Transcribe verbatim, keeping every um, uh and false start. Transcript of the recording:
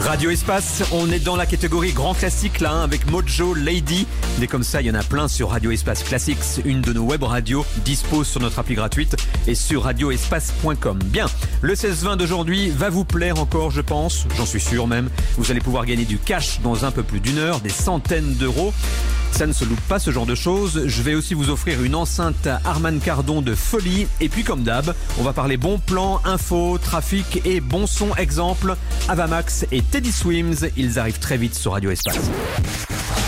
Radio Espace, on est dans la catégorie grand classique là, hein, avec Mojo, Lady. Mais comme ça, il y en a plein sur Radio Espace Classics, une de nos web radios, dispose sur notre appli gratuite et sur radio espace point com. Bien, le seize vingt d'aujourd'hui va vous plaire encore, je pense, j'en suis sûr même. Vous allez pouvoir gagner du cash dans un peu plus d'une heure, des centaines d'euros. Ça ne se loupe pas ce genre de choses. Je vais aussi vous offrir une enceinte Harman Kardon de folie. Et puis comme d'hab, on va parler bon plan, info, trafic et bon son. Exemple, Avamax et Teddy Swims. Ils arrivent très vite sur Radio Espace.